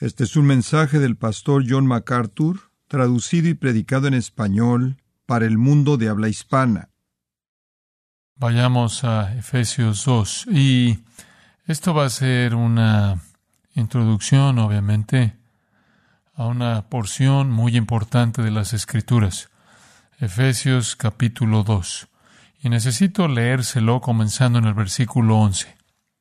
Este es un mensaje del pastor John MacArthur, traducido y predicado en español para el mundo de habla hispana. Vayamos a Efesios 2 y esto va a ser una introducción, obviamente, a una porción muy importante de las Escrituras. Efesios capítulo 2. Y necesito leérselo comenzando en el versículo 11.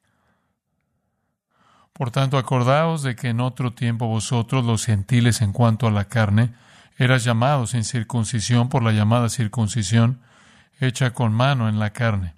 Por tanto, acordaos de que en otro tiempo vosotros, los gentiles en cuanto a la carne, eras llamados sin circuncisión por la llamada circuncisión, hecha con mano en la carne.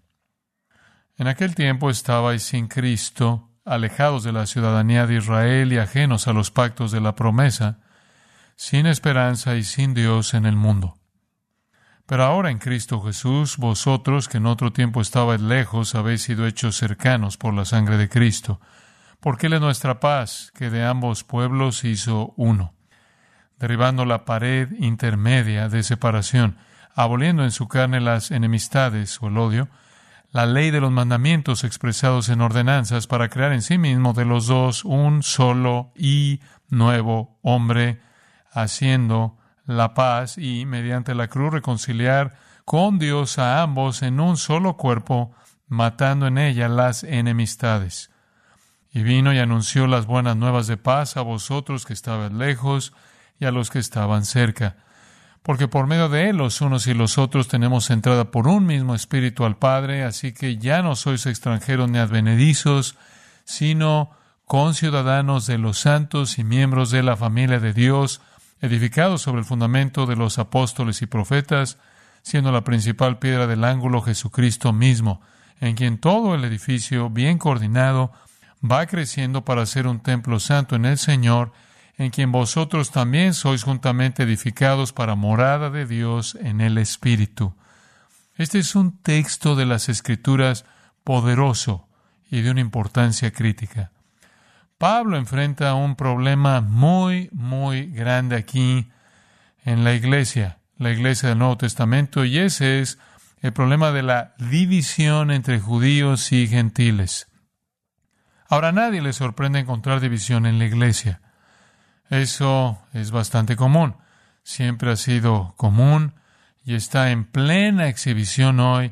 En aquel tiempo estabais sin Cristo, alejados de la ciudadanía de Israel y ajenos a los pactos de la promesa, sin esperanza y sin Dios en el mundo. Pero ahora en Cristo Jesús, vosotros que en otro tiempo estabais lejos, habéis sido hechos cercanos por la sangre de Cristo, porque Él es nuestra paz, que de ambos pueblos hizo uno, derribando la pared intermedia de separación, aboliendo en su carne las enemistades o el odio, la ley de los mandamientos expresados en ordenanzas, para crear en sí mismo de los dos un solo y nuevo hombre, haciendo la paz y, mediante la cruz, reconciliar con Dios a ambos en un solo cuerpo, matando en ella las enemistades. Y vino y anunció las buenas nuevas de paz a vosotros que estabais lejos y a los que estaban cerca. Porque por medio de Él, los unos y los otros, tenemos entrada por un mismo Espíritu al Padre, así que ya no sois extranjeros ni advenedizos, sino conciudadanos de los santos y miembros de la familia de Dios, edificados sobre el fundamento de los apóstoles y profetas, siendo la principal piedra del ángulo Jesucristo mismo, en quien todo el edificio, bien coordinado, va creciendo para ser un templo santo en el Señor, en quien vosotros también sois juntamente edificados para morada de Dios en el Espíritu. Este es un texto de las Escrituras poderoso y de una importancia crítica. Pablo enfrenta un problema muy grande aquí en la iglesia del Nuevo Testamento, y ese es el problema de la división entre judíos y gentiles. Ahora, a nadie le sorprende encontrar división en la iglesia. Eso es bastante común. Siempre ha sido común y está en plena exhibición hoy.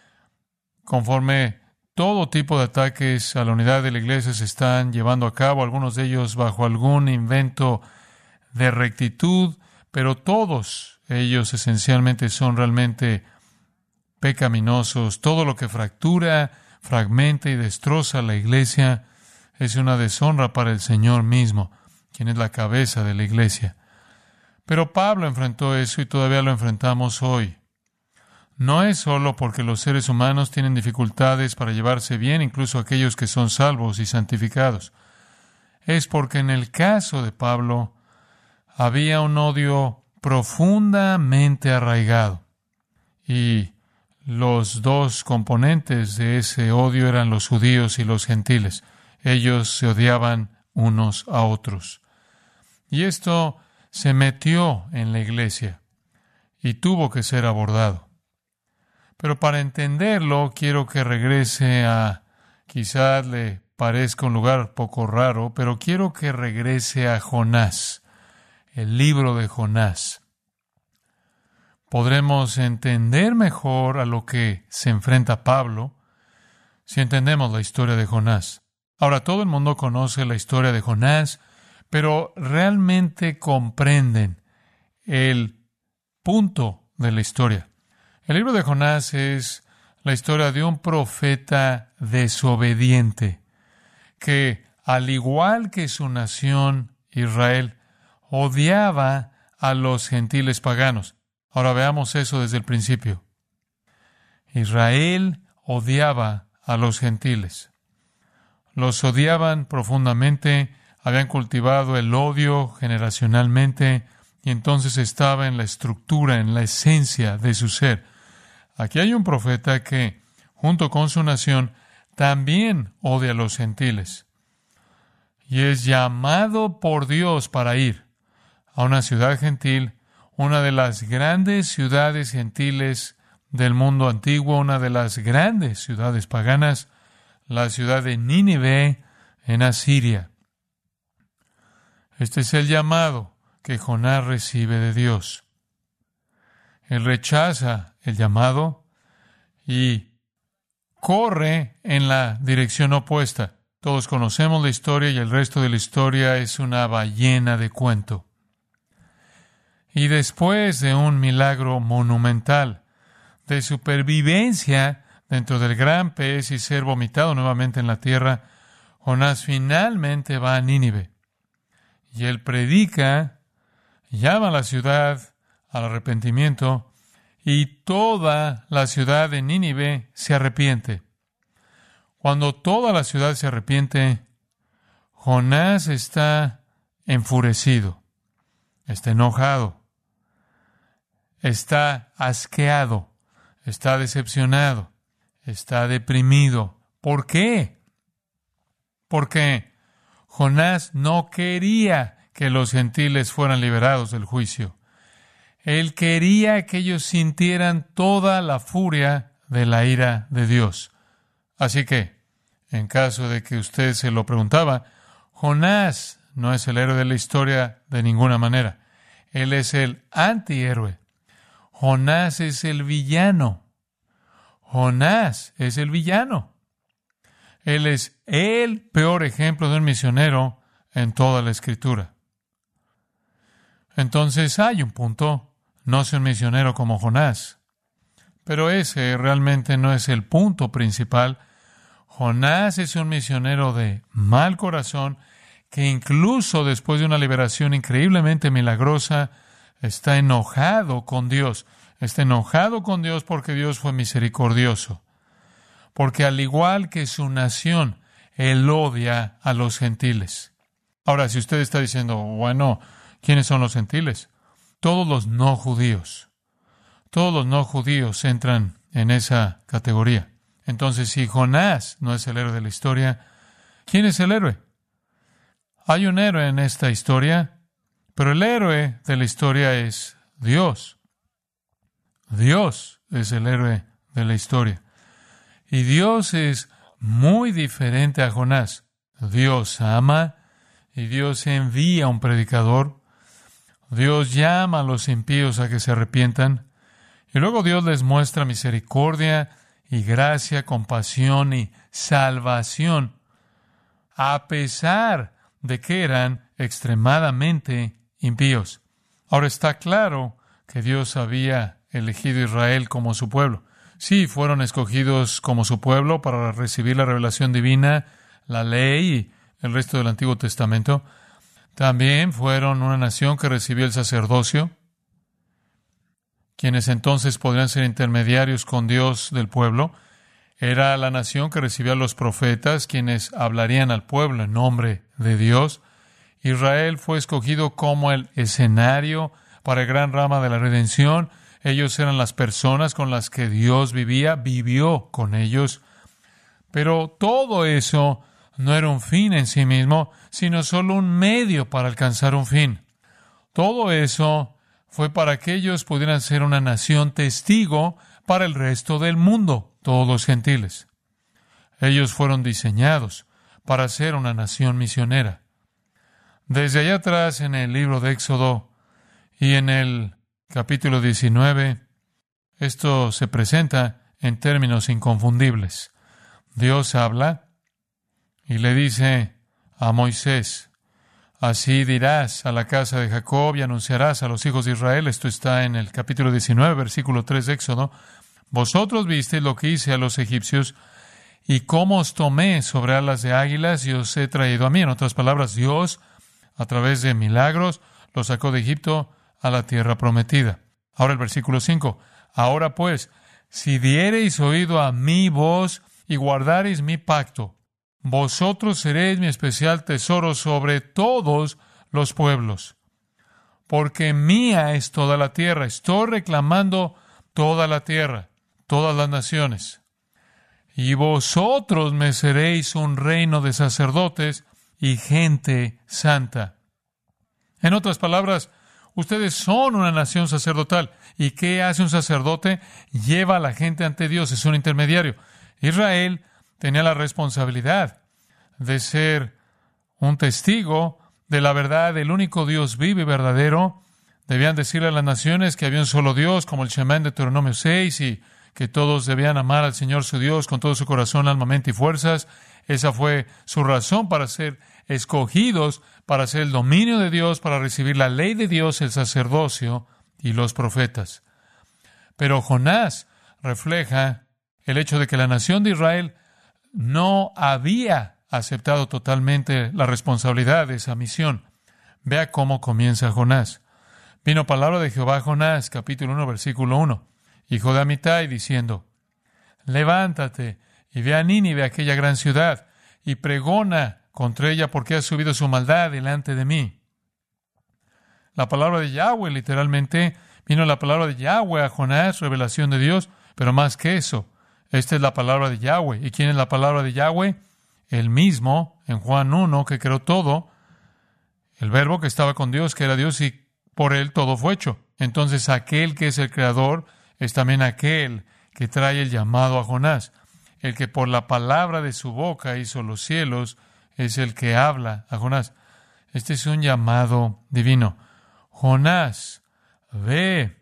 Conforme todo tipo de ataques a la unidad de la iglesia se están llevando a cabo, algunos de ellos bajo algún invento de rectitud, pero todos ellos esencialmente son realmente pecaminosos. Todo lo que fractura, fragmenta y destroza la iglesia es una deshonra para el Señor mismo, quien es la cabeza de la iglesia. Pero Pablo enfrentó eso y todavía lo enfrentamos hoy. No es solo porque los seres humanos tienen dificultades para llevarse bien, incluso aquellos que son salvos y santificados. Es porque en el caso de Pablo había un odio profundamente arraigado. Y los dos componentes de ese odio eran los judíos y los gentiles. Ellos se odiaban unos a otros. Y esto se metió en la iglesia y tuvo que ser abordado. Pero para entenderlo, quiero que regrese quizás le parezca un lugar poco raro, pero quiero que regrese a Jonás, el libro de Jonás. Podremos entender mejor a lo que se enfrenta Pablo si entendemos la historia de Jonás. Ahora, todo el mundo conoce la historia de Jonás, pero realmente comprenden el punto de la historia. El libro de Jonás es la historia de un profeta desobediente que, al igual que su nación Israel, odiaba a los gentiles paganos. Ahora veamos eso desde el principio. Israel odiaba a los gentiles. Los odiaban profundamente, habían cultivado el odio generacionalmente, y entonces estaba en la estructura, en la esencia de su ser. Aquí hay un profeta que, junto con su nación, también odia a los gentiles. Y es llamado por Dios para ir a una ciudad gentil, una de las grandes ciudades gentiles del mundo antiguo, una de las grandes ciudades paganas, la ciudad de Nínive en Asiria. Este es el llamado que Jonás recibe de Dios. Él rechaza el llamado y corre en la dirección opuesta. Todos conocemos la historia y el resto de la historia es una ballena de cuento. Y después de un milagro monumental de supervivencia dentro del gran pez y ser vomitado nuevamente en la tierra, Jonás finalmente va a Nínive. Y él predica, llama a la ciudad al arrepentimiento, y toda la ciudad de Nínive se arrepiente. Cuando toda la ciudad se arrepiente, Jonás está enfurecido, está enojado, está asqueado, está decepcionado, está deprimido. ¿Por qué? Porque Jonás no quería que los gentiles fueran liberados del juicio. Él quería que ellos sintieran toda la furia de la ira de Dios. Así que, en caso de que usted se lo preguntaba, Jonás no es el héroe de la historia de ninguna manera. Él es el antihéroe. Jonás es el villano. Jonás es el villano. Él es el peor ejemplo de un misionero en toda la Escritura. Entonces hay un punto. No soy un misionero como Jonás. Pero ese realmente no es el punto principal. Jonás es un misionero de mal corazón que incluso después de una liberación increíblemente milagrosa está enojado con Dios. Está enojado con Dios porque Dios fue misericordioso. Porque al igual que su nación, él odia a los gentiles. Ahora, si usted está diciendo, bueno, ¿quiénes son los gentiles? Todos los no judíos. Todos los no judíos entran en esa categoría. Entonces, si Jonás no es el héroe de la historia, ¿quién es el héroe? Hay un héroe en esta historia, pero el héroe de la historia es Dios. Dios es el héroe de la historia. Y Dios es muy diferente a Jonás. Dios ama y Dios envía a un predicador. Dios llama a los impíos a que se arrepientan. Y luego Dios les muestra misericordia y gracia, compasión y salvación, a pesar de que eran extremadamente impíos. Ahora está claro que Dios había elegido a Israel como su pueblo. Sí, fueron escogidos como su pueblo para recibir la revelación divina, la ley y el resto del Antiguo Testamento. También fueron una nación que recibió el sacerdocio, quienes entonces podrían ser intermediarios con Dios del pueblo. Era la nación que recibía a los profetas, quienes hablarían al pueblo en nombre de Dios. Israel fue escogido como el escenario para el gran rama de la redención. Ellos eran las personas con las que Dios vivió con ellos. Pero todo eso no era un fin en sí mismo, sino solo un medio para alcanzar un fin. Todo eso fue para que ellos pudieran ser una nación testigo para el resto del mundo, todos los gentiles. Ellos fueron diseñados para ser una nación misionera. Desde allá atrás en el libro de Éxodo y en el capítulo 19, esto se presenta en términos inconfundibles. Dios habla y le dice a Moisés, así dirás a la casa de Jacob y anunciarás a los hijos de Israel. Esto está en el capítulo 19, versículo 3 de Éxodo. Vosotros visteis lo que hice a los egipcios y cómo os tomé sobre alas de águilas y os he traído a mí. En otras palabras, Dios, a través de milagros, los sacó de Egipto a la tierra prometida. Ahora el versículo 5. Ahora pues, si diereis oído a mi voz y guardareis mi pacto, vosotros seréis mi especial tesoro sobre todos los pueblos, porque mía es toda la tierra. Estoy reclamando toda la tierra, todas las naciones. Y vosotros me seréis un reino de sacerdotes y gente santa. En otras palabras, ustedes son una nación sacerdotal. ¿Y qué hace un sacerdote? Lleva a la gente ante Dios, es un intermediario. Israel tenía la responsabilidad de ser un testigo de la verdad del único Dios vivo y verdadero. Debían decirle a las naciones que había un solo Dios, como el Shema en Deuteronomio 6, y que todos debían amar al Señor su Dios con todo su corazón, alma, mente y fuerzas. Esa fue su razón para ser escogidos, para hacer el dominio de Dios, para recibir la ley de Dios, el sacerdocio y los profetas. Pero Jonás refleja el hecho de que la nación de Israel no había aceptado totalmente la responsabilidad de esa misión. Vea cómo comienza Jonás. Vino palabra de Jehová a Jonás, capítulo 1, versículo 1, hijo de Amitai, diciendo: levántate y ve a Nínive, aquella gran ciudad, y pregona contra ella, porque ha subido su maldad delante de mí. La palabra de Yahweh, literalmente, vino la palabra de Yahweh a Jonás, revelación de Dios, pero más que eso, esta es la palabra de Yahweh. ¿Y quién es la palabra de Yahweh? El mismo, en Juan 1, que creó todo, el verbo que estaba con Dios, que era Dios, y por él todo fue hecho. Entonces, aquel que es el creador es también aquel que trae el llamado a Jonás. El que por la palabra de su boca hizo los cielos es el que habla a Jonás. Este es un llamado divino. Jonás, ve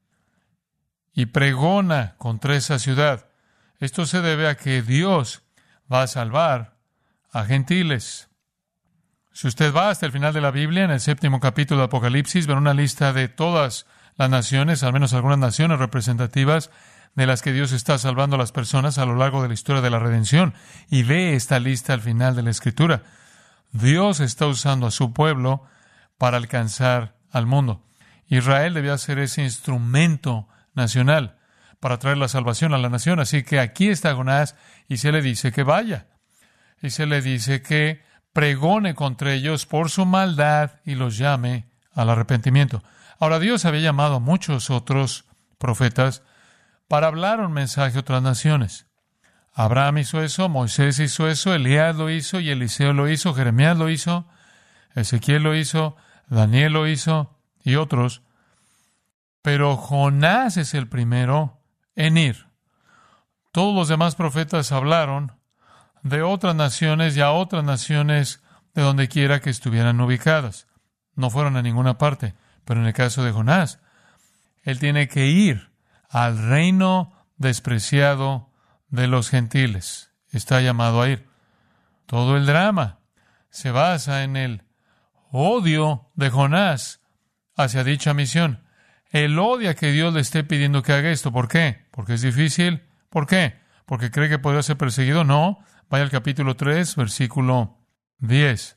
y pregona contra esa ciudad. Esto se debe a que Dios va a salvar a gentiles. Si usted va hasta el final de la Biblia, en el 7º capítulo de Apocalipsis, verá una lista de todas las naciones, al menos algunas naciones representativas, de las que Dios está salvando a las personas a lo largo de la historia de la redención. Y ve esta lista al final de la Escritura. Dios está usando a su pueblo para alcanzar al mundo. Israel debía ser ese instrumento nacional para traer la salvación a la nación. Así que aquí está Jonás y se le dice que vaya. Y se le dice que pregone contra ellos por su maldad y los llame al arrepentimiento. Ahora, Dios había llamado a muchos otros profetas para hablar un mensaje a otras naciones. Abraham hizo eso, Moisés hizo eso, Elías lo hizo y Eliseo lo hizo, Jeremías lo hizo, Ezequiel lo hizo, Daniel lo hizo y otros. Pero Jonás es el primero en ir. Todos los demás profetas hablaron de otras naciones y a otras naciones de donde quiera que estuvieran ubicadas. No fueron a ninguna parte. Pero en el caso de Jonás, él tiene que ir al reino despreciado de los gentiles. Está llamado a ir. Todo el drama se basa en el odio de Jonás hacia dicha misión. Él odia que Dios le esté pidiendo que haga esto. ¿Por qué? ¿Porque es difícil? ¿Por qué? ¿Porque cree que podría ser perseguido? No. Vaya al capítulo 3, versículo 10.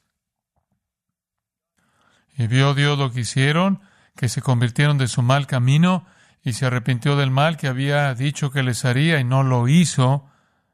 Y vio Dios lo que hicieron, que se convirtieron de su mal camino, y se arrepintió del mal que había dicho que les haría, y no lo hizo.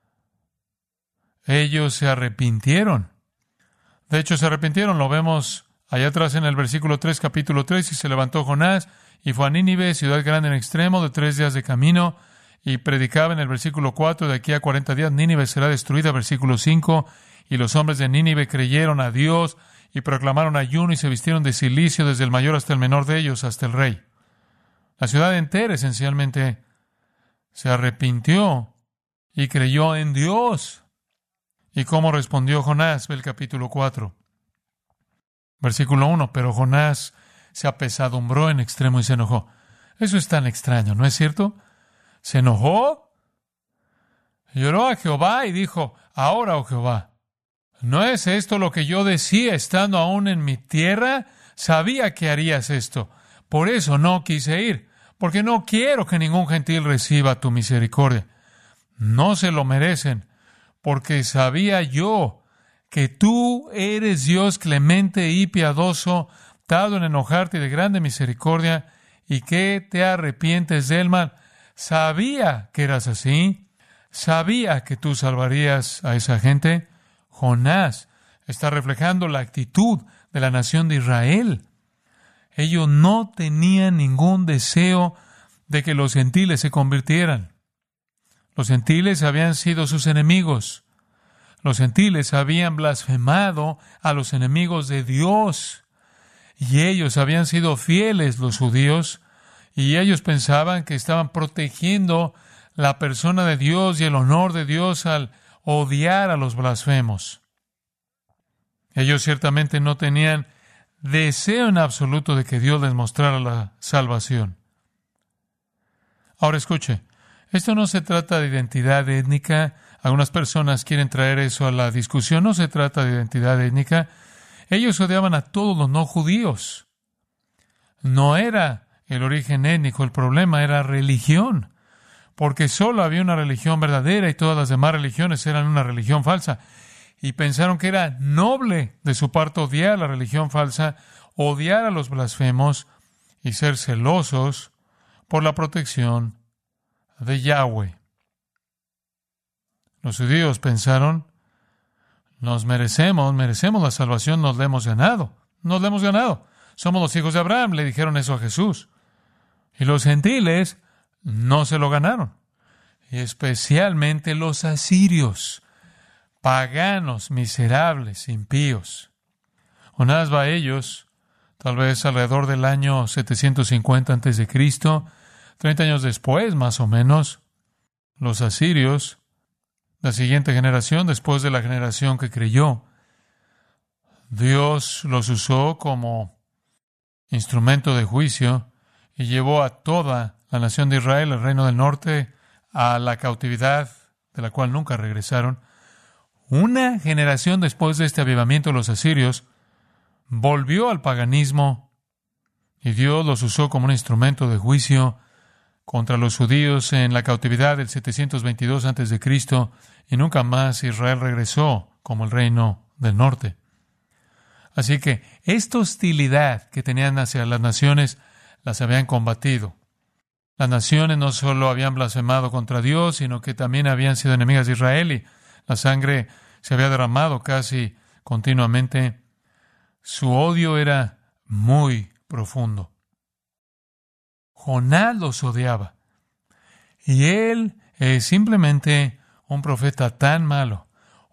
Ellos se arrepintieron. De hecho, se arrepintieron. Lo vemos allá atrás en el versículo 3, capítulo 3. Y se levantó Jonás, y fue a Nínive, ciudad grande en extremo, de 3 días de camino, y predicaba en el versículo 4, de aquí a 40 días Nínive será destruida, versículo 5, y los hombres de Nínive creyeron a Dios, y proclamaron ayuno, y se vistieron de cilicio, desde el mayor hasta el menor de ellos, hasta el rey. La ciudad entera esencialmente se arrepintió y creyó en Dios. ¿Y cómo respondió Jonás? Ve el capítulo 4. Versículo 1, pero Jonás se apesadumbró en extremo y se enojó. Eso es tan extraño, ¿no es cierto? Se enojó, lloró a Jehová y dijo: ahora, oh Jehová, ¿no es esto lo que yo decía estando aún en mi tierra? Sabía que harías esto. Por eso no quise ir, porque no quiero que ningún gentil reciba tu misericordia. No se lo merecen, porque sabía yo que tú eres Dios clemente y piadoso, tardo en enojarte y de grande misericordia, y que te arrepientes del mal. Sabía que eras así. Sabía que tú salvarías a esa gente. Jonás está reflejando la actitud de la nación de Israel. Ellos no tenían ningún deseo de que los gentiles se convirtieran. Los gentiles habían sido sus enemigos. Los gentiles habían blasfemado a los enemigos de Dios. Y ellos habían sido fieles, los judíos, y ellos pensaban que estaban protegiendo la persona de Dios y el honor de Dios al odiar a los blasfemos. Ellos ciertamente no tenían deseo en absoluto de que Dios les mostrara la salvación. Ahora escuche, esto no se trata de identidad étnica. Algunas personas quieren traer eso a la discusión. No se trata de identidad étnica. Ellos odiaban a todos los no judíos. No era el origen étnico, el problema era religión, porque solo había una religión verdadera y todas las demás religiones eran una religión falsa. Y pensaron que era noble de su parte odiar la religión falsa, odiar a los blasfemos y ser celosos por la protección de Yahweh. Los judíos pensaron, merecemos la salvación, nos la hemos ganado. Somos los hijos de Abraham, le dijeron eso a Jesús. Y los gentiles no se lo ganaron. Y especialmente los asirios, paganos, miserables, impíos. Jonás va a ellos, tal vez alrededor del año 750 a.C., 30 años después, más o menos, los asirios, la siguiente generación, después de la generación que creyó, Dios los usó como instrumento de juicio y llevó a toda la nación de Israel, el reino del norte, a la cautividad, de la cual nunca regresaron. Una generación después de este avivamiento, los asirios volvió al paganismo y Dios los usó como un instrumento de juicio contra los judíos en la cautividad del 722 a.C. y nunca más Israel regresó como el reino del norte. Así que esta hostilidad que tenían hacia las naciones las habían combatido. Las naciones no solo habían blasfemado contra Dios, sino que también habían sido enemigas de Israel y la sangre se había derramado casi continuamente. Su odio era muy profundo. Jonás los odiaba. Y él es simplemente un profeta tan malo,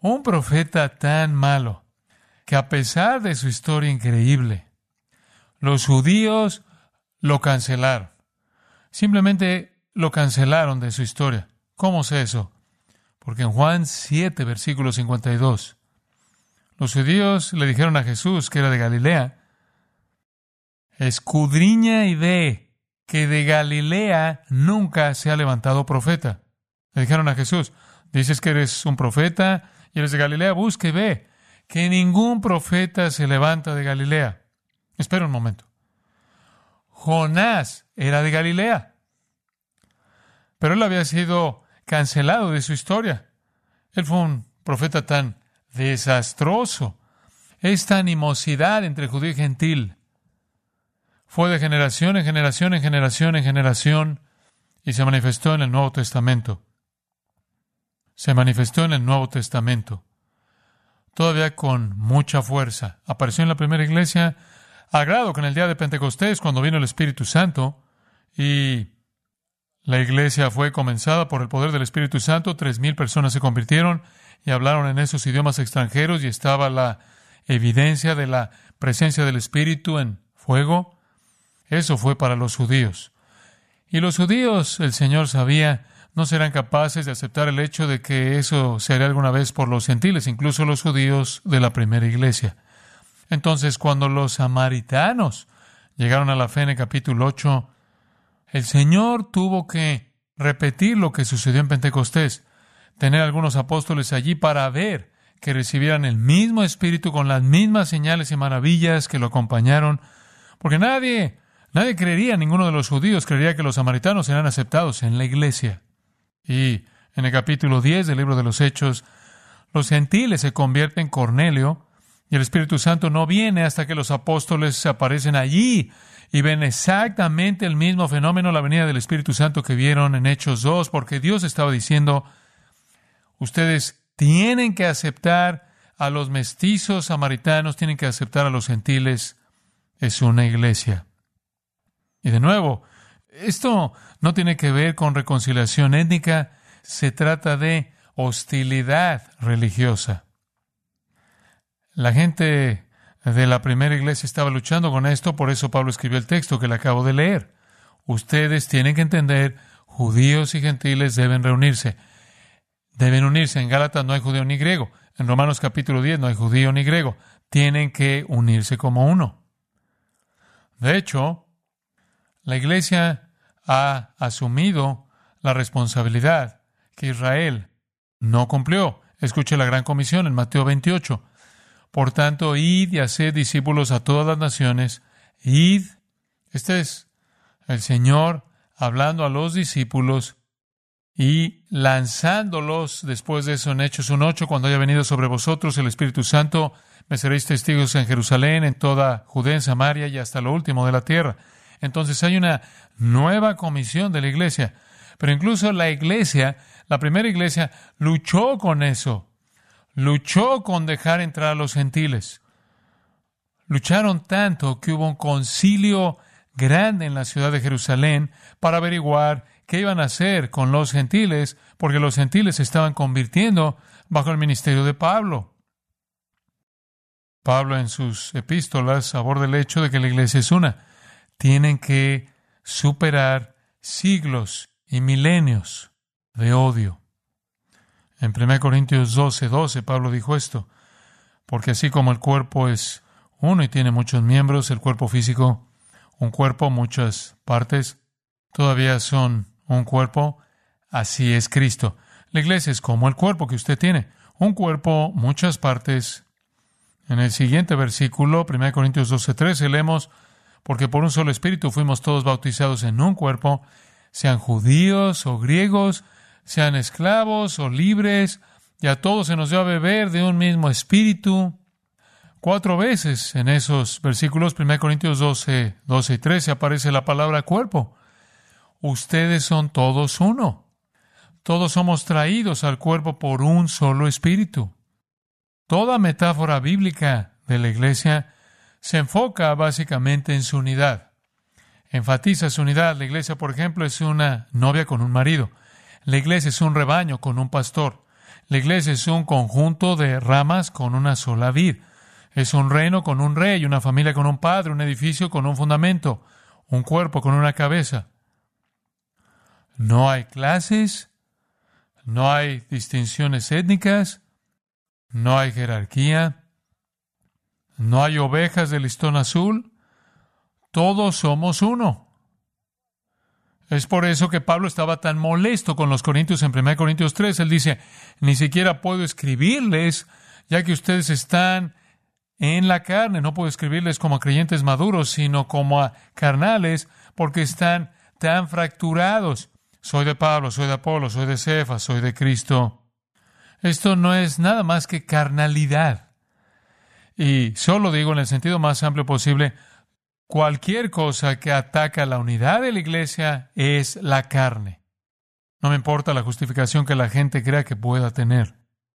que a pesar de su historia increíble, los judíos lo cancelaron. Simplemente lo cancelaron de su historia. ¿Cómo sé eso? Porque en Juan 7, versículo 52, los judíos le dijeron a Jesús, que era de Galilea, escudriña y ve que de Galilea nunca se ha levantado profeta. Le dijeron a Jesús, dices que eres un profeta y eres de Galilea, busca y ve que ningún profeta se levanta de Galilea. Espera un momento. Jonás era de Galilea, pero él había sido cancelado de su historia. Él fue un profeta tan desastroso. Esta animosidad entre judío y gentil fue de generación en generación y se manifestó en el Nuevo Testamento. Todavía con mucha fuerza. Apareció en la primera iglesia, al grado que en el día de Pentecostés, cuando vino el Espíritu Santo, y la iglesia fue comenzada por el poder del Espíritu Santo, 3,000 personas se convirtieron y hablaron en esos idiomas extranjeros, y estaba la evidencia de la presencia del Espíritu en fuego. Eso fue para los judíos. Y los judíos, el Señor sabía, no serán capaces de aceptar el hecho de que eso se haría alguna vez por los gentiles, incluso los judíos de la primera iglesia. Entonces, cuando los samaritanos llegaron a la fe en el capítulo 8, el Señor tuvo que repetir lo que sucedió en Pentecostés, tener algunos apóstoles allí para ver que recibieran el mismo Espíritu con las mismas señales y maravillas que lo acompañaron, porque nadie creería, ninguno de los judíos creería que los samaritanos serán aceptados en la iglesia. Y en el capítulo 10 del libro de los Hechos, los gentiles se convierten en Cornelio, y el Espíritu Santo no viene hasta que los apóstoles aparecen allí y ven exactamente el mismo fenómeno, la venida del Espíritu Santo que vieron en Hechos 2, porque Dios estaba diciendo, ustedes tienen que aceptar a los mestizos samaritanos, tienen que aceptar a los gentiles. Es una iglesia. Y de nuevo, esto no tiene que ver con reconciliación étnica, se trata de hostilidad religiosa. La gente de la primera iglesia estaba luchando con esto, por eso Pablo escribió el texto que le acabo de leer. Ustedes tienen que entender, judíos y gentiles deben reunirse. Deben unirse. En Gálatas no hay judío ni griego. En Romanos capítulo 10 no hay judío ni griego. Tienen que unirse como uno. De hecho, la Iglesia ha asumido la responsabilidad que Israel no cumplió. Escuche la gran comisión en Mateo 28. Por tanto, id y haced discípulos a todas las naciones. Id. Este es el Señor hablando a los discípulos y lanzándolos después de eso en Hechos 1:8, cuando haya venido sobre vosotros el Espíritu Santo, me seréis testigos en Jerusalén, en toda Judea, en Samaria y hasta lo último de la tierra. Entonces hay una nueva comisión de la Iglesia. Pero incluso la Iglesia, la primera Iglesia, luchó con eso. Luchó con dejar entrar a los gentiles. Lucharon tanto que hubo un concilio grande en la ciudad de Jerusalén para averiguar qué iban a hacer con los gentiles, porque los gentiles se estaban convirtiendo bajo el ministerio de Pablo. Pablo en sus epístolas aborda el hecho de que la iglesia es una. Tienen que superar siglos y milenios de odio. En 1 Corintios 12:12, Pablo dijo esto: porque así como el cuerpo es uno y tiene muchos miembros, el cuerpo físico, un cuerpo, muchas partes, todavía son un cuerpo, así es Cristo. La iglesia es como el cuerpo que usted tiene, un cuerpo, muchas partes. En el siguiente versículo, 1 Corintios 12:13, leemos: porque por un solo espíritu fuimos todos bautizados en un cuerpo, sean judíos o griegos, sean esclavos o libres, y a todos se nos dio a beber de un mismo espíritu. 4 veces en esos versículos, 1 Corintios 12 y 13, aparece la palabra cuerpo. Ustedes son todos uno. Todos somos traídos al cuerpo por un solo espíritu. Toda metáfora bíblica de la iglesia se enfoca básicamente en su unidad. Enfatiza su unidad. La iglesia, por ejemplo, es una novia con un marido. La iglesia es un rebaño con un pastor. La iglesia es un conjunto de ramas con una sola vid. Es un reino con un rey, una familia con un padre, un edificio con un fundamento, un cuerpo con una cabeza. No hay clases, no hay distinciones étnicas, no hay jerarquía, no hay ovejas de listón azul. Todos somos uno. Es por eso que Pablo estaba tan molesto con los corintios en 1 Corintios 3. Él dice: ni siquiera puedo escribirles, ya que ustedes están en la carne. No puedo escribirles como a creyentes maduros, sino como a carnales, porque están tan fracturados. Soy de Pablo, soy de Apolo, soy de Cefas, soy de Cristo. Esto no es nada más que carnalidad. Y solo digo en el sentido más amplio posible, cualquier cosa que ataca la unidad de la iglesia es la carne. No me importa la justificación que la gente crea que pueda tener.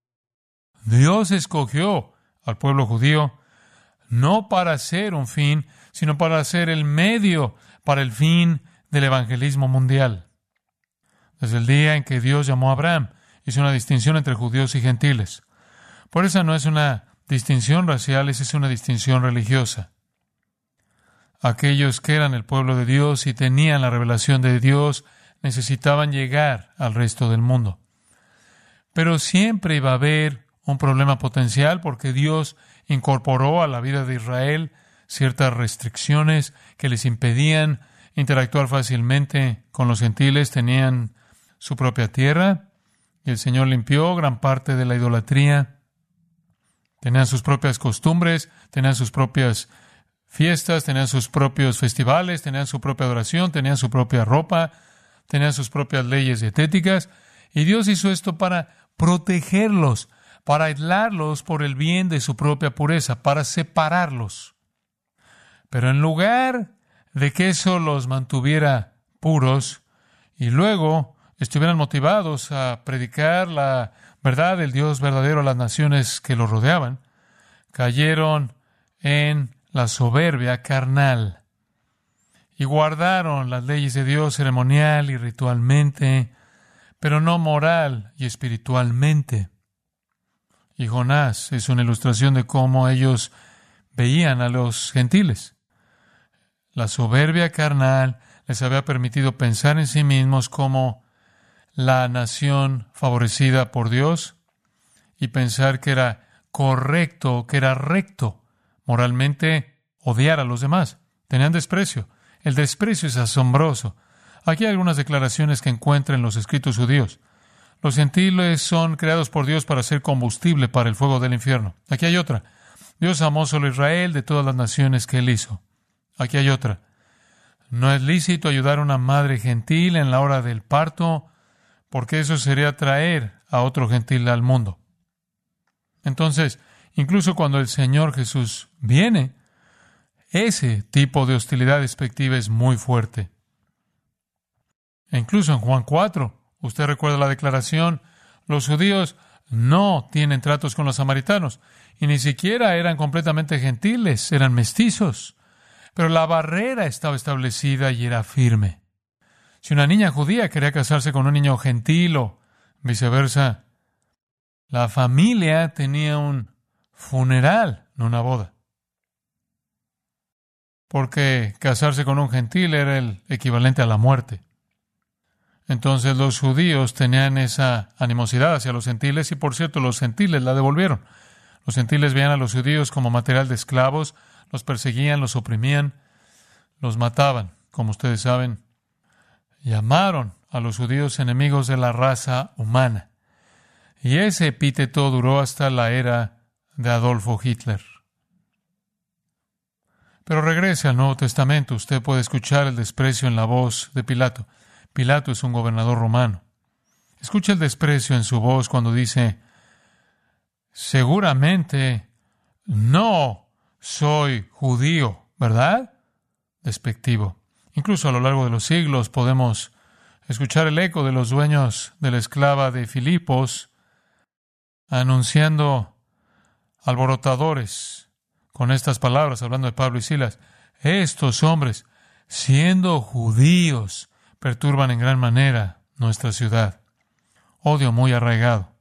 Dios escogió al pueblo judío no para ser un fin, sino para ser el medio para el fin del evangelismo mundial. Desde el día en que Dios llamó a Abraham, hizo una distinción entre judíos y gentiles. Por eso no es una distinción racial, esa es una distinción religiosa. Aquellos que eran el pueblo de Dios y tenían la revelación de Dios necesitaban llegar al resto del mundo. Pero siempre iba a haber un problema potencial porque Dios incorporó a la vida de Israel ciertas restricciones que les impedían interactuar fácilmente con los gentiles. Tenían su propia tierra y el Señor limpió gran parte de la idolatría. Tenían sus propias costumbres, tenían sus propias fiestas, tenían sus propios festivales, tenían su propia adoración, tenían su propia ropa, tenían sus propias leyes dietéticas. Y Dios hizo esto para protegerlos, para aislarlos por el bien de su propia pureza, para separarlos. Pero en lugar de que eso los mantuviera puros y luego estuvieran motivados a predicar la verdad del Dios verdadero a las naciones que los rodeaban, cayeron en la soberbia carnal y guardaron las leyes de Dios ceremonial y ritualmente, pero no moral y espiritualmente. Y Jonás es una ilustración de cómo ellos veían a los gentiles. La soberbia carnal les había permitido pensar en sí mismos como la nación favorecida por Dios y pensar que era correcto, que era recto moralmente odiar a los demás. Tenían desprecio. El desprecio es asombroso. Aquí hay algunas declaraciones que encuentra en los escritos judíos. Los gentiles son creados por Dios para ser combustible para el fuego del infierno. Aquí hay otra. Dios amó solo a Israel de todas las naciones que Él hizo. Aquí hay otra. No es lícito ayudar a una madre gentil en la hora del parto, porque eso sería traer a otro gentil al mundo. Entonces, incluso cuando el Señor Jesús viene, ese tipo de hostilidad despectiva es muy fuerte. E incluso en Juan 4, usted recuerda la declaración, los judíos no tienen tratos con los samaritanos, y ni siquiera eran completamente gentiles, eran mestizos. Pero la barrera estaba establecida y era firme. Si una niña judía quería casarse con un niño gentil o viceversa, la familia tenía un funeral, no una boda. Porque casarse con un gentil era el equivalente a la muerte. Entonces los judíos tenían esa animosidad hacia los gentiles y, por cierto, los gentiles la devolvieron. Los gentiles veían a los judíos como material de esclavos, los perseguían, los oprimían, los mataban. Como ustedes saben, llamaron a los judíos enemigos de la raza humana. Y ese epíteto duró hasta la era de Adolfo Hitler. Pero regrese al Nuevo Testamento. Usted puede escuchar el desprecio en la voz de Pilato. Pilato es un gobernador romano. Escucha el desprecio en su voz cuando dice, seguramente no soy judío, ¿verdad? Despectivo. Incluso a lo largo de los siglos podemos escuchar el eco de los dueños de la esclava de Filipos anunciando alborotadores con estas palabras, hablando de Pablo y Silas. Estos hombres, siendo judíos, perturban en gran manera nuestra ciudad. Odio muy arraigado.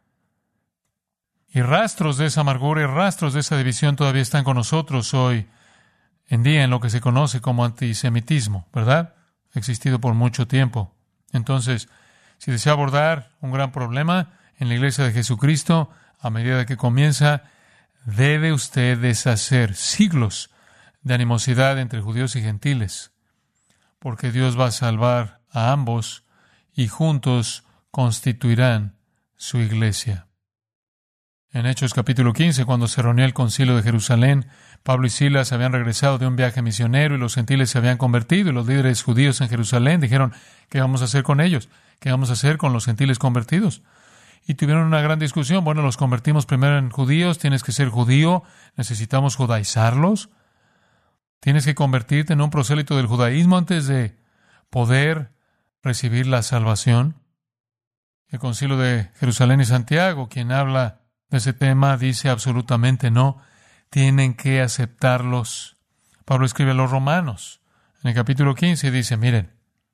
Y rastros de esa amargura y rastros de esa división todavía están con nosotros hoy en día en lo que se conoce como antisemitismo, ¿verdad? Ha existido por mucho tiempo. Entonces, si desea abordar un gran problema en la iglesia de Jesucristo, a medida que comienza, debe usted deshacer siglos de animosidad entre judíos y gentiles, porque Dios va a salvar a ambos y juntos constituirán su iglesia. En Hechos capítulo 15, cuando se reunió el concilio de Jerusalén, Pablo y Silas habían regresado de un viaje misionero y los gentiles se habían convertido y los líderes judíos en Jerusalén dijeron, ¿qué vamos a hacer con ellos? ¿Qué vamos a hacer con los gentiles convertidos? Y tuvieron una gran discusión. Bueno, los convertimos primero en judíos, tienes que ser judío, necesitamos judaizarlos. Tienes que convertirte en un prosélito del judaísmo antes de poder recibir la salvación. El concilio de Jerusalén y Santiago, quien habla de ese tema, dice absolutamente no. Tienen que aceptarlos. Pablo escribe a los romanos en el capítulo 15 y dice, miren,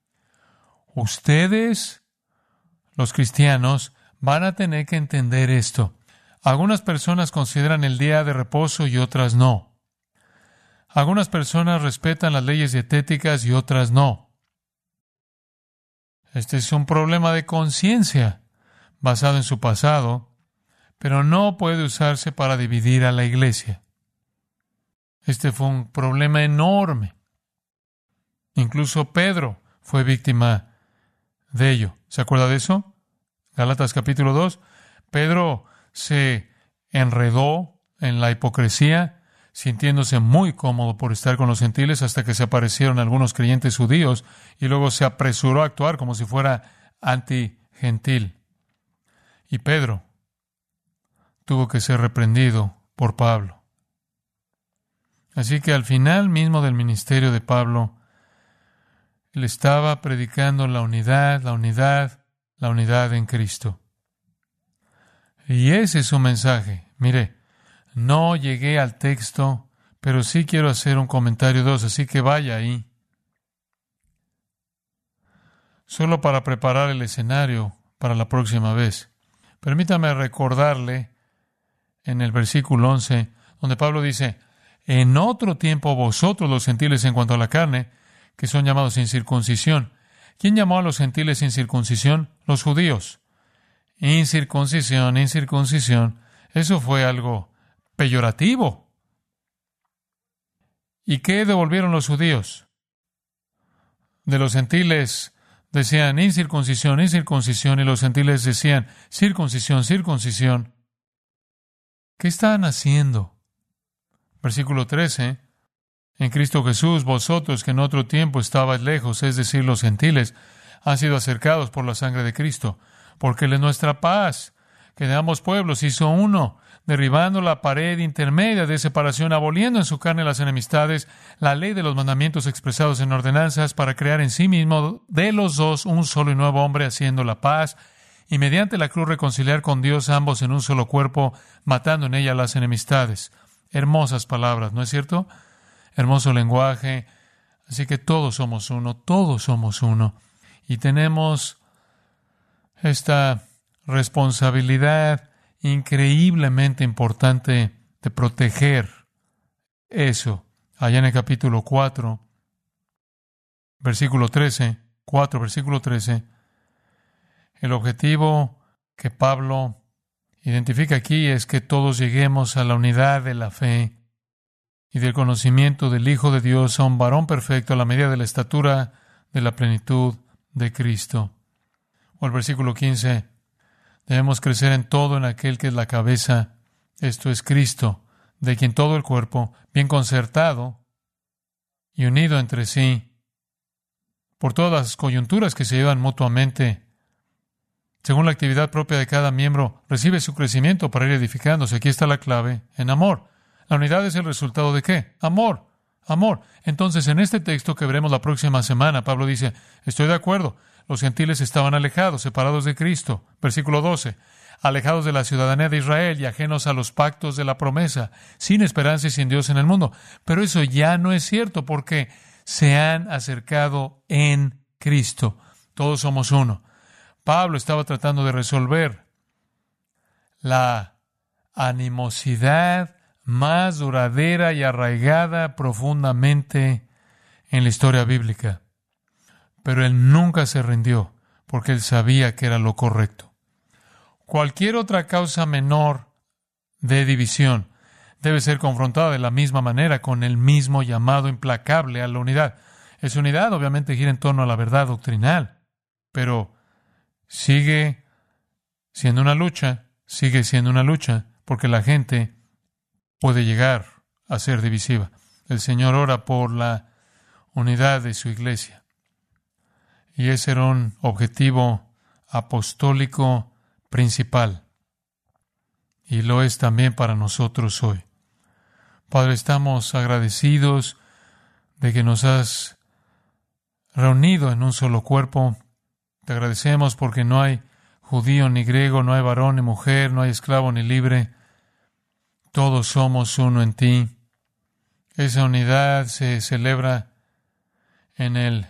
ustedes, los cristianos, van a tener que entender esto. Algunas personas consideran el día de reposo y otras no. Algunas personas respetan las leyes dietéticas y otras no. Este es un problema de conciencia basado en su pasado, pero no puede usarse para dividir a la iglesia. Este fue un problema enorme. Incluso Pedro fue víctima de ello. ¿Se acuerda de eso? Gálatas capítulo 2. Pedro se enredó en la hipocresía, sintiéndose muy cómodo por estar con los gentiles hasta que se aparecieron algunos creyentes judíos y luego se apresuró a actuar como si fuera anti-gentil. Y Pedro tuvo que ser reprendido por Pablo. Así que al final mismo del ministerio de Pablo, él estaba predicando la unidad en Cristo. Y ese es su mensaje. Mire, no llegué al texto, pero sí quiero hacer un comentario 2, así que vaya ahí. Solo para preparar el escenario para la próxima vez. Permítame recordarle en el versículo 11, donde Pablo dice, en otro tiempo vosotros los gentiles en cuanto a la carne, que son llamados sin circuncisión. ¿Quién llamó a los gentiles sin circuncisión? Los judíos. Incircuncisión. Eso fue algo peyorativo. ¿Y qué devolvieron los judíos? De los gentiles decían incircuncisión, incircuncisión, y los gentiles decían circuncisión, circuncisión. ¿Qué estaban haciendo? Versículo 13. En Cristo Jesús, vosotros que en otro tiempo estabais lejos, es decir, los gentiles, han sido acercados por la sangre de Cristo, porque Él es nuestra paz, que de ambos pueblos hizo uno, derribando la pared intermedia de separación, aboliendo en su carne las enemistades, la ley de los mandamientos expresados en ordenanzas, para crear en sí mismo de los dos un solo y nuevo hombre, haciendo la paz, y mediante la cruz reconciliar con Dios ambos en un solo cuerpo, matando en ella las enemistades. Hermosas palabras, ¿no es cierto? Hermoso lenguaje. Así que todos somos uno, y tenemos esta responsabilidad increíblemente importante de proteger eso. Allá en el capítulo 4, versículo 13, el objetivo que Pablo identifica aquí es que todos lleguemos a la unidad de la fe y del conocimiento del Hijo de Dios, a un varón perfecto a la medida de la estatura de la plenitud de Cristo. O el versículo 15, debemos crecer en todo en aquel que es la cabeza, esto es Cristo, de quien todo el cuerpo, bien concertado y unido entre sí, por todas las coyunturas que se llevan mutuamente, según la actividad propia de cada miembro, recibe su crecimiento para ir edificándose. Aquí está la clave, en amor. La unidad es el resultado de ¿qué? Amor. Amor. Entonces, en este texto que veremos la próxima semana, Pablo dice, estoy de acuerdo, los gentiles estaban alejados, separados de Cristo. Versículo 12, alejados de la ciudadanía de Israel y ajenos a los pactos de la promesa, sin esperanza y sin Dios en el mundo. Pero eso ya no es cierto, porque se han acercado en Cristo. Todos somos uno. Pablo estaba tratando de resolver la animosidad más duradera y arraigada profundamente en la historia bíblica. Pero él nunca se rindió, porque él sabía que era lo correcto. Cualquier otra causa menor de división debe ser confrontada de la misma manera, con el mismo llamado implacable a la unidad. Esa unidad obviamente gira en torno a la verdad doctrinal, pero sigue siendo una lucha, porque la gente puede llegar a ser divisiva. El Señor ora por la unidad de su iglesia. Y ese era un objetivo apostólico principal. Y lo es también para nosotros hoy. Padre, estamos agradecidos de que nos has reunido en un solo cuerpo. Te agradecemos porque no hay judío ni griego, no hay varón ni mujer, no hay esclavo ni libre. Todos somos uno en ti. Esa unidad se celebra en el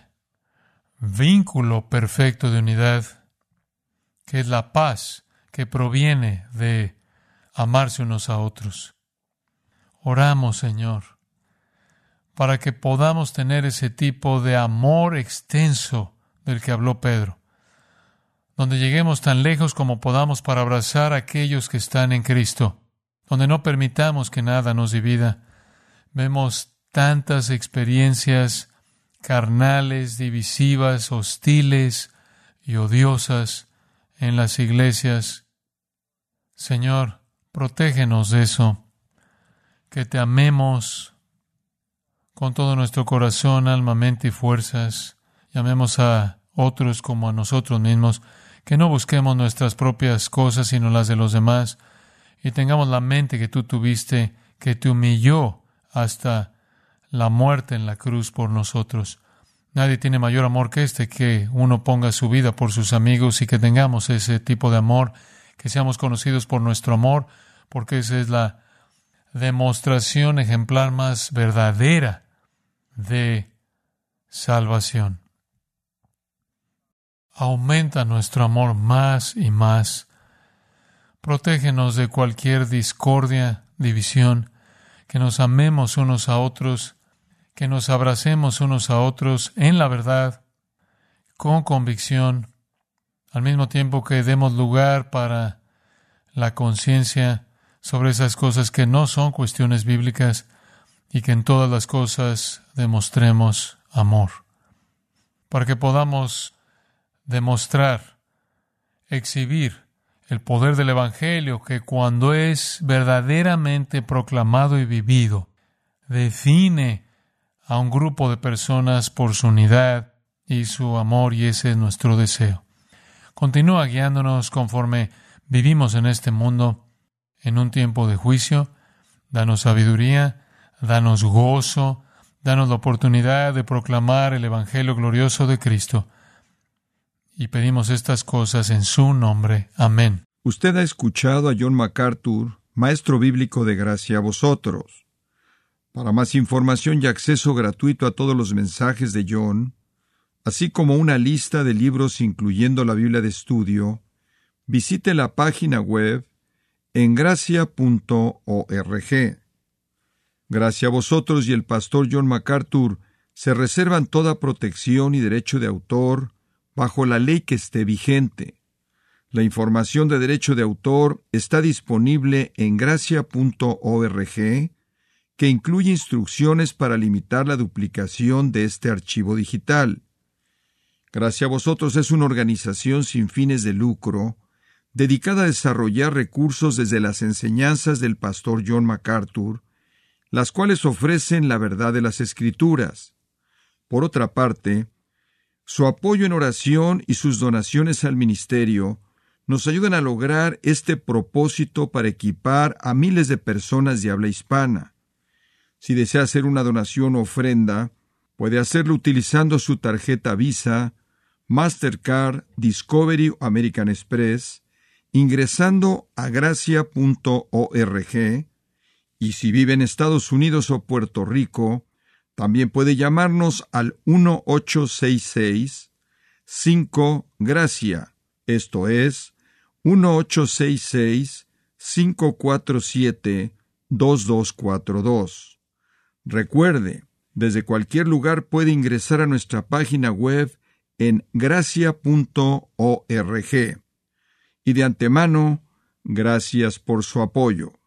vínculo perfecto de unidad, que es la paz que proviene de amarse unos a otros. Oramos, Señor, para que podamos tener ese tipo de amor extenso del que habló Pedro, donde lleguemos tan lejos como podamos para abrazar a aquellos que están en Cristo, donde no permitamos que nada nos divida. Vemos tantas experiencias carnales, divisivas, hostiles y odiosas en las iglesias. Señor, protégenos de eso, que te amemos con todo nuestro corazón, alma, mente y fuerzas, y amemos a otros como a nosotros mismos, que no busquemos nuestras propias cosas, sino las de los demás, y tengamos la mente que tú tuviste, que te humilló hasta la muerte en la cruz por nosotros. Nadie tiene mayor amor que este, que uno ponga su vida por sus amigos, y que tengamos ese tipo de amor, que seamos conocidos por nuestro amor, porque esa es la demostración ejemplar más verdadera de salvación. Aumenta nuestro amor más y más. Protégenos de cualquier discordia, división, que nos amemos unos a otros, que nos abracemos unos a otros en la verdad, con convicción, al mismo tiempo que demos lugar para la conciencia sobre esas cosas que no son cuestiones bíblicas, y que en todas las cosas demostremos amor, para que podamos demostrar, exhibir el poder del Evangelio, que cuando es verdaderamente proclamado y vivido, define a un grupo de personas por su unidad y su amor, y ese es nuestro deseo. Continúa guiándonos conforme vivimos en este mundo, en un tiempo de juicio. Danos sabiduría, danos gozo, danos la oportunidad de proclamar el Evangelio glorioso de Cristo. Y pedimos estas cosas en su nombre. Amén. Usted ha escuchado a John MacArthur, maestro bíblico de Gracia a Vosotros. Para más información y acceso gratuito a todos los mensajes de John, así como una lista de libros incluyendo la Biblia de estudio, visite la página web en gracia.org. Gracia a Vosotros y el pastor John MacArthur se reservan toda protección y derecho de autor bajo la ley que esté vigente. La información de derecho de autor está disponible en gracia.org, que incluye instrucciones para limitar la duplicación de este archivo digital. Gracia a Vosotros es una organización sin fines de lucro, dedicada a desarrollar recursos desde las enseñanzas del pastor John MacArthur, las cuales ofrecen la verdad de las Escrituras. Por otra parte, su apoyo en oración y sus donaciones al ministerio nos ayudan a lograr este propósito para equipar a miles de personas de habla hispana. Si desea hacer una donación o ofrenda, puede hacerlo utilizando su tarjeta Visa, Mastercard, Discovery o American Express, ingresando a gracia.org, y si vive en Estados Unidos o Puerto Rico, también puede llamarnos al 1-866-5-GRACIA, esto es, 1-866-547-2242. Recuerde, desde cualquier lugar puede ingresar a nuestra página web en gracia.org. Y de antemano, gracias por su apoyo.